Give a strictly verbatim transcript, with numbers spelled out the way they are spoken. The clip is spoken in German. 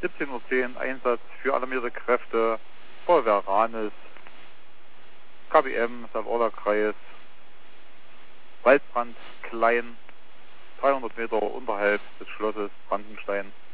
siebzehn Uhr zehn Einsatz für alarmierte Kräfte, Feuerwehr Ranis, K B M, Salvorla-Kreis, Waldbrand Klein, dreihundert Meter unterhalb des Schlosses Brandenstein.